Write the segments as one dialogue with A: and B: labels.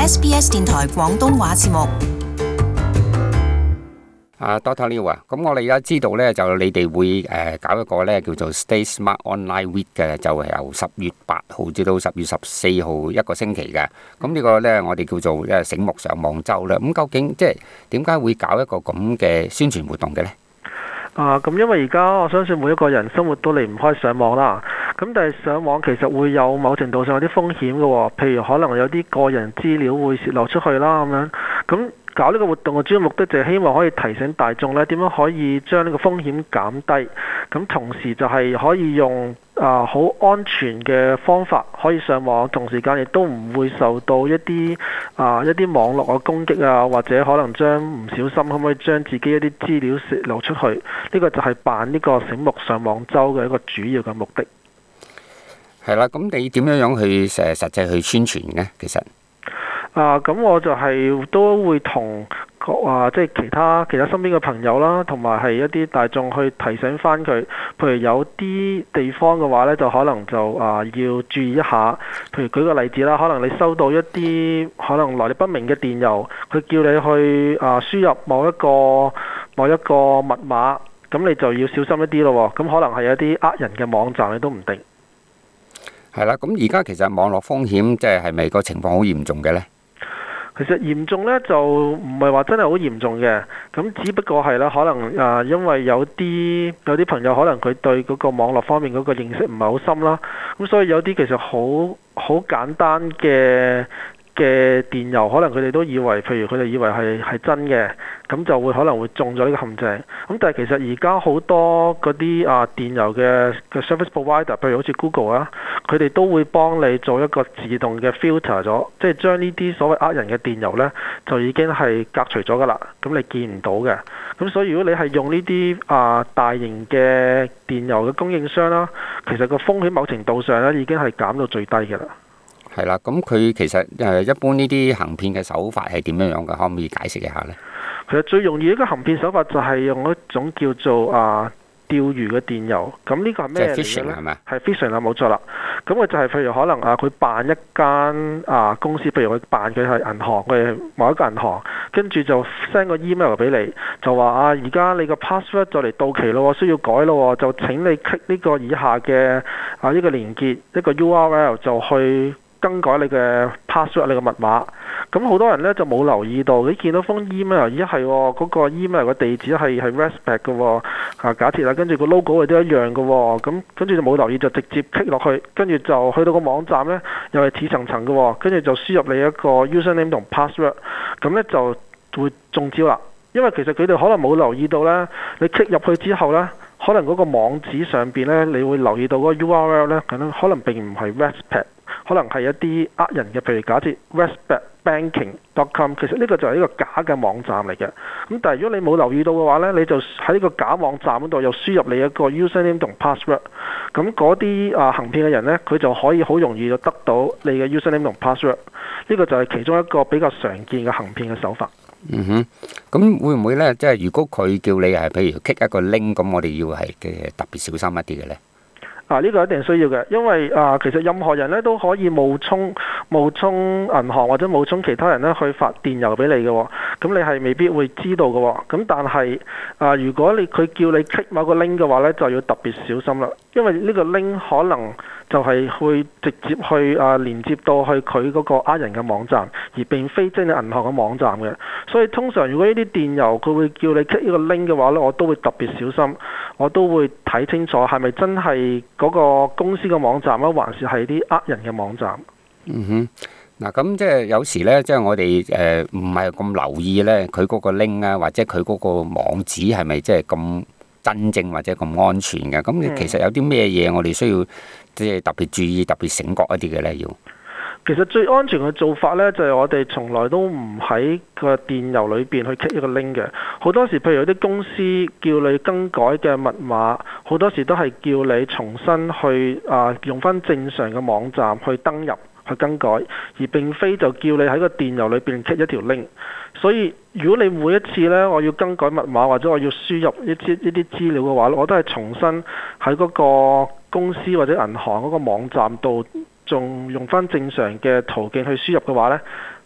A: SBS 電台廣東話節目。
B: Dr. Liu 啊，咁我哋而家知道咧，就你哋會搞一個咧叫做 Stay Smart Online Week 嘅，就係由10月8號至到10月14號一個星期嘅。咁呢個咧我哋叫做醒目上網週啦。咁究竟即係點解會搞一個咁嘅宣傳活動嘅咧？
C: 咁因為而家我相信每一個人生活都離唔開上網啦。咁但係上網其實會有某程度上有啲風險嘅喎，譬如可能有啲個人資料會洩露出去啦咁樣。咁搞呢個活動嘅主要目的就係希望可以提醒大眾咧點樣可以將呢個風險減低，咁同時就係可以用好安全嘅方法可以上網，同時間亦都唔會受到一啲網絡嘅攻擊啊，或者可能將唔小心可唔可以將自己一啲資料洩露出去，呢個就係辦呢個醒目上網週嘅一個主要嘅目的。
B: 係啦，咁你點樣去實際去宣傳呢？其實
C: 咁我就係都會同即係其他身邊嘅朋友啦，同埋係一啲大眾去提醒翻佢。譬如有啲地方嘅話呢，就可能就要注意一下。譬如舉個例子啦，可能你收到一啲可能來歷不明嘅電郵，佢叫你去輸入某一個密碼，咁你就要小心一啲咯。咁可能係一啲人嘅網站，你都唔定。
B: 係啦，咁而家其實網絡風險即係咪個情況好嚴重嘅呢？
C: 其實嚴重呢就唔係話真係好嚴重嘅，咁只不過係啦，可能因為有啲朋友可能佢對嗰個網絡方面嗰個認識唔係好深啦，咁所以有啲其實好簡單嘅電郵，可能佢哋都以為，譬如佢哋以為係真嘅，咁就可能會中咗呢個陷阱。咁但係其實而家好多嗰啲電郵嘅 service provider，譬如好似 Google 啊，佢哋都會幫你做一個自動嘅 filter 咗，即係將呢啲所謂人嘅電郵呢，就已經係隔除咗㗎啦。咁你見唔到嘅。咁所以如果你係用呢啲大型嘅電郵嘅供應商啦，其實個風險某程度上呢已經係減到最低嘅啦。
B: 係啦，咁佢其實一般呢啲行騙嘅手法係點樣樣嘅？可唔可以解釋一下呢？其實
C: 最容易一個行騙手法就係用一種叫做釣魚嘅電郵。咁呢個係咩嚟嘅呢？
B: 係咪？
C: 係 phishing 啦，冇錯啦。咁佢就係譬如可能佢辦一間公司，譬如佢辦佢係銀行，佢係某一個銀行，跟住就 send 個 email 俾你，就話而家你個 password 就嚟到期咯，需要改咯，就請你 click 呢個以下嘅呢個連結，一個 URL 就去更改你嘅 password， 你嘅密碼。咁好多人呢就冇留意到，你見到封 email， 係嗰個 email 嘅地址係 Westpac 嘅假設啦，跟住個 logo 亦都一樣嘅，咁跟住就冇留意，就直接 click 落去，跟住就去到個網站呢，又係似層層嘅，跟住就輸入你一個 username 同 password， 咁呢就會中招啦。因為其實佢哋可能冇留意到呢，你 click 入去之後呢，可能嗰個網址上邊呢，你會留意到嗰個 URL 呢，可能並唔係 Westpac， 可能係一啲人嘅，譬如假設 westpacbanking.com， 其實呢個就係一個假嘅網站嚟嘅。咁但係如果你冇留意到嘅話呢，你就喺呢個假網站嗰度又輸入你一個 username 同 password， 咁嗰啲行騙嘅人呢，佢就可以好容易就得到你嘅 username 同 password。呢個就係其中一個比較常見嘅行騙嘅手法。
B: 咁會唔會呢？即係如果佢叫你係譬如 click 一個 link， 咁我哋要係特別小心一啲嘅呢？
C: 呢個一定需要嘅，因為其實任何人咧都可以冒充銀行或者冒充其他人咧去發電郵俾你嘅，咁你係未必會知道嘅。咁但係如果佢叫你 click 某個 link 嘅話咧，就要特別小心啦，因為呢個 link 可能就係會直接去連接到去佢嗰個人嘅網站，而並非即係銀行嘅網站嘅。所以通常如果呢啲電郵佢會叫你 click 呢個 link 嘅話咧，我都會特別小心，我都會睇清楚係咪真係嗰個公司嘅網站啊，還是係啲人嘅網站。
B: 嗱咁即係有時咧，即係我哋唔係咁留意咧，佢嗰個 link 啊，或者佢嗰個網址係咪即係咁真正或者咁安全嘅？咁其實有啲咩嘢我哋需要即係特別注意、特別醒覺一啲嘅咧？要
C: 其實最安全嘅做法呢，就係我哋從來都唔喺個電郵裏邊去 click 一個 link 嘅。好多時，譬如有啲公司叫你更改嘅密碼，好多時都係叫你重新去用翻正常嘅網站去登入去更改，而並非就叫你喺個電郵裏邊 click 一條 link。所以如果你每一次呢，我要更改密碼或者我要輸入一啲資料嘅話，我都係重新喺嗰個公司或者銀行嗰個網站度，仲用翻正常嘅途徑去輸入嘅話呢，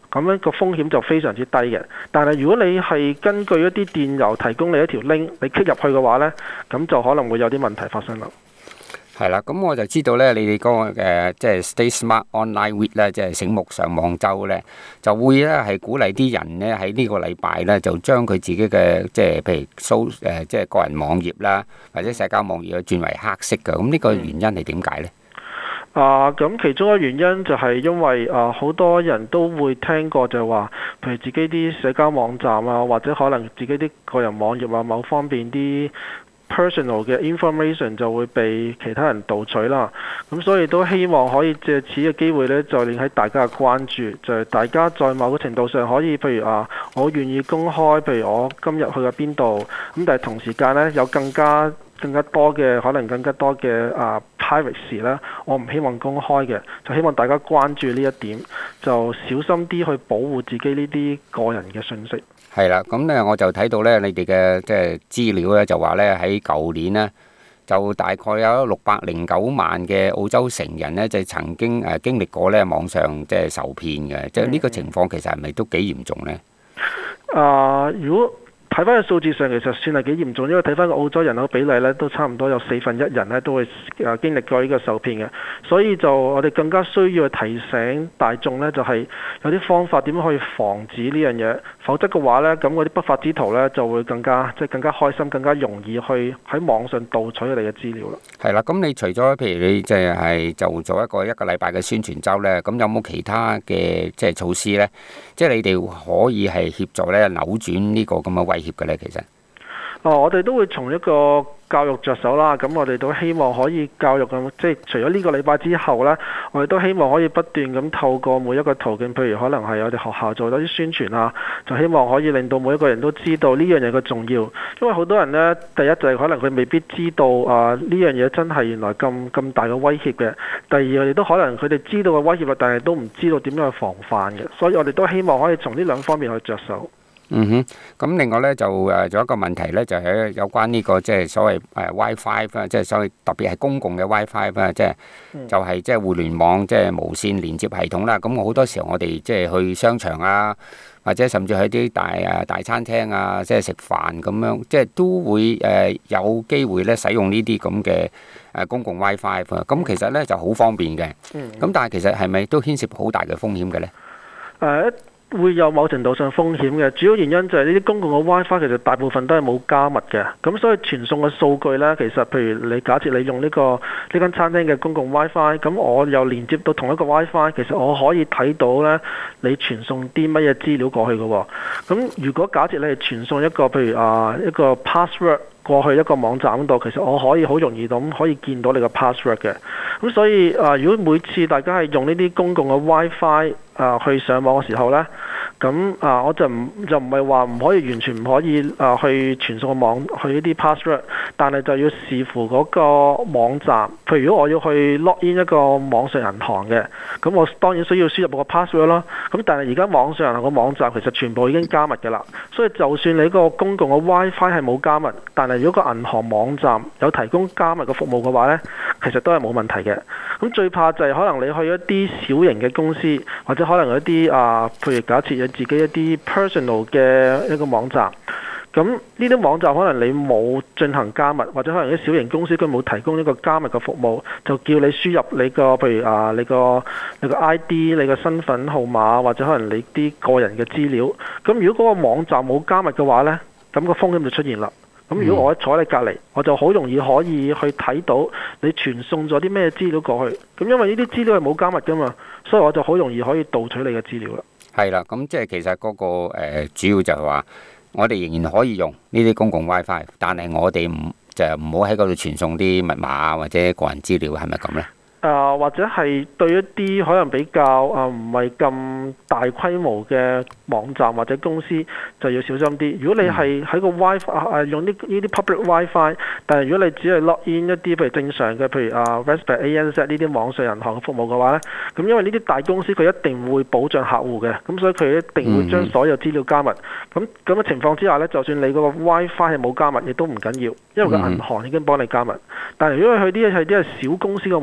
C: 咁樣個風險就非常之低嘅。但係如果你係根據一啲電郵提供你一條 link，你 click 入去嘅話呢，咁就可能會有啲問題發生啦。
B: 係啦，咁我就知道咧，你哋嗰個即係 Stay Smart Online Week 咧，即係醒目上網週咧，就會咧係鼓勵啲人咧喺呢個禮拜咧，就將佢自己嘅即係譬如即係個人網頁啦，或者社交網頁轉為黑色嘅。咁呢個原因係點解咧？
C: 咁其中一個原因就係因為好多人都會聽過就係話，譬如自己啲社交網站啊，或者可能自己啲個人網頁啊，某方面啲personal 嘅 information 就會被其他人盜取啦，咁所以都希望可以借此嘅機會呢，再令喺大家嘅關注，就係大家在某個程度上可以，譬如我願意公開，譬如我今日去咗邊度，咁但係同時間呢，有更加多嘅可能更加多嘅privacy 啦，我唔希望公開嘅，就希望大家關注呢一點，就小心啲去保護自己呢啲個人嘅信息。
B: 係啦，咁咧我就睇到咧，你哋嘅即係資料咧就話咧喺舊年呢，就大概有609萬嘅澳洲成人咧，就曾經經歷過咧網上即係受騙嘅，即係呢個情況其實係咪都幾嚴重呢？
C: 如果睇翻個數字上其實算係幾嚴重，因為睇翻個澳洲人口比例咧，都差唔多有1/4人咧都會經歷過呢個受騙嘅，所以就我哋更加需要去提醒大眾咧，就係有啲方法點樣可以防止呢樣嘢，否則嘅話咧，咁嗰啲不法之徒咧就會更加開心，更加容易去喺網上盜取佢哋嘅資料啦。係
B: 啦，咁你除咗譬如你就做一個禮拜嘅宣傳週咧，咁有冇其他嘅即係措施咧？即係你哋可以係協助咧扭轉呢個咁嘅威脅嘅咧，其實。
C: 我哋都會從一個教育着手啦，咁我哋都希望可以教育咁，即係除咗呢個禮拜之後呢，我哋都希望可以不斷咁透過每一個途徑，譬如可能係我哋學校做多啲宣傳啊，就希望可以令到每一個人都知道呢樣嘢嘅重要。因為好多人呢，第一就係可能佢未必知道呢樣嘢真係原來咁大嘅威脅嘅。第二，我哋都可能佢哋知道嘅威脅，但係都唔知道點樣去防範嘅。所以我哋都希望可以從呢兩方面去着手。
B: 咁另外咧就仲有一個問題咧，就係有關呢個即係所謂WiFi 啦，即係所謂特別係公共嘅 WiFi 啦，即係即係互聯網即係無線連接系統啦。咁好多時候我哋即係去商場啊，或者甚至去啲大餐廳啊，即係食飯咁樣，即係都會有機會咧使用呢啲咁嘅公共 WiFi。咁其實咧就好方便嘅。咁但係其實係咪都牽涉好大嘅風險嘅咧？
C: 會有某程度上風險嘅，主要原因就係呢啲公共嘅 WiFi 其實大部分都係冇加密嘅，咁所以傳送嘅數據呢，其實譬如你假設你用呢間餐廳嘅公共 WiFi，咁我又連接到同一個 WiFi，其實我可以睇到呢你傳送啲乜嘢資料過去嘅喎。咁如果假設你係傳送一個譬如一個 password 過去一個網站度，其實我可以好容易咁可以見到你個 password 嘅。咁所以如果每次大家係用呢啲公共嘅 WiFi 去上網嘅時候呢，咁我就唔係話唔可以完全唔可以去傳送個網去呢啲 password， 但係就要視乎嗰個網站。譬如如果我要去 log in 一個網上銀行嘅，咁我當然需要輸入個 password 咯。咁但係而家網上銀行個網站其實全部已經加密嘅啦，所以就算你個公共嘅 WiFi 係冇加密，但係如果個銀行網站有提供加密嘅服務嘅話呢，其實都係冇問題嘅。咁最怕就係可能你去一啲小型嘅公司，或者可能有一啲譬如假設有自己一啲 personal 嘅一個網站，咁呢啲網站可能你冇進行加密，或者可能啲小型公司佢冇提供一個加密嘅服務，就叫你輸入你個譬如你個 ID、你個身份號碼，或者可能你啲個人嘅資料。咁如果嗰個網站冇加密嘅話呢，咁個風險就出現啦。咁如果我坐喺你隔離，我就好容易可以去睇到你傳送咗啲咩資料過去。咁因為呢啲資料係冇加密噶嘛，所以我就好容易可以盜取你嘅資料啦。係啦，
B: 咁即係其實嗰個主要就係話，我哋仍然可以用呢啲公共 WiFi， 但係我哋唔好喺嗰度傳送啲密碼或者個人資料，係咪咁呢？
C: 或者係對一啲可能比較唔係咁大規模嘅網站或者公司就要小心啲。如果你係喺個 WiFi 用呢啲 public WiFi， 但係如果你只係 log in 一啲譬如正常嘅譬如Westpac、ANZ 呢啲網上銀行嘅服務嘅話呢，咁因為呢啲大公司佢一定會保障客戶嘅，咁所以佢一定會將所有資料加密。咁嘅情況之下呢，就算你嗰個 WiFi 係冇加密，亦都唔緊要，因為個銀行已經幫你加密。但係如果佢啲係小公司嘅網站，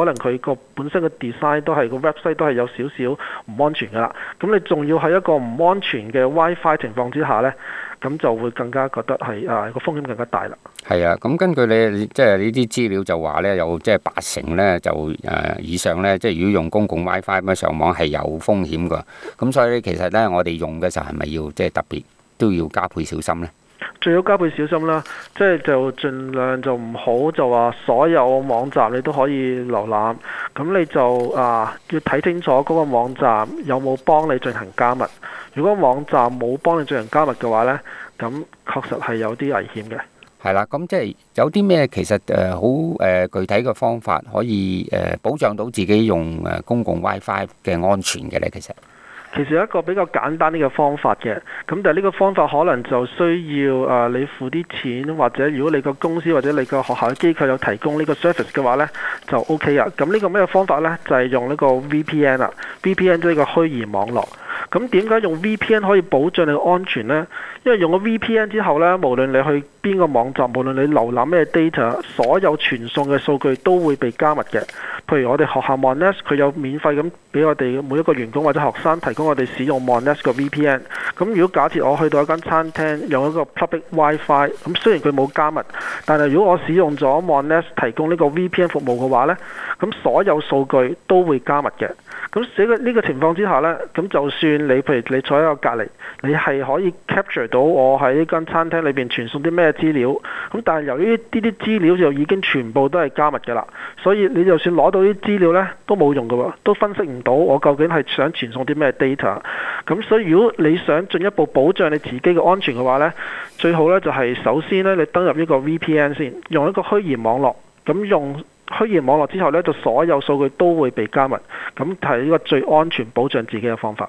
C: 可能佢個本身嘅 design 都係個 website 都係有少少唔安全㗎啦。咁你仲要喺一個唔安全嘅 WiFi 情況之下呢，咁就會更加覺得係個風險更加大啦。
B: 係啊，咁根據你即係呢啲資料就話呢，有即係80%呢就以上呢，即係如果用公共 WiFi 咁樣上網係有風險㗎。咁所以其實呢，我哋用嘅時候係咪要即係特別都要加倍小心呢？
C: 最好加倍小心啦，即係就盡量就唔好就話所有網站你都可以瀏覽，咁你就要睇清楚嗰個網站有冇幫你進行加密。如果網站冇幫你進行加密嘅話呢，咁確實係有啲危險嘅。
B: 係啦，咁即係有啲咩其實好具體嘅方法可以保障到自己用公共 WiFi 嘅安全嘅呢？其實
C: 一個比較簡單啲嘅方法嘅，咁但係呢個方法可能就需要你付啲錢，或者如果你個公司或者你個學校嘅機構有提供呢個 service 嘅話呢，就 OK 啊。咁呢個咩方法呢？就係用呢個 VPN 啦。VPN 即係個虛擬網絡。咁點解用 VPN 可以保障你嘅安全呢？因為用咗 VPN 之後呢，無論你去邊個網站，無論你瀏覽咩 data， 所有傳送嘅數據都會被加密嘅。譬如我哋學校 Monash 佢有免費咁俾我哋每一個員工或者學生提供我哋使用 Monash 個 VPN。咁如果假設我去到一間餐廳用一個 public WiFi， 咁雖然佢冇加密，但係如果我使用咗 Monash 提供呢個 VPN 服務嘅話呢，咁所有數據都會加密嘅。咁喺呢個情況之下呢，咁就算你譬如你坐喺我隔離，你係可以 capture 到我喺呢間餐廳裏邊傳送啲咩資料。咁但係由於呢啲資料就已經全部都係加密嘅啦，所以你就算攞到啲資料呢都冇用嘅喎，都分析唔到我究竟係想傳送啲咩 data。咁所以如果你想進一步保障你自己嘅安全嘅話呢，最好呢就係首先呢，你登入呢個 VPN 先，用一個虛擬網絡，咁用虛擬網絡之後呢，就所有數據都會被加密，咁係呢個最安全保障自己嘅方法。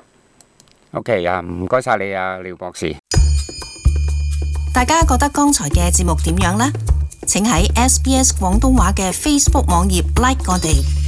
B: OK 啊，唔該晒你啊，廖博士。
A: 大家覺得剛才嘅節目點樣呢？請喺SBS 廣東話嘅 Facebook 網頁 like 我哋。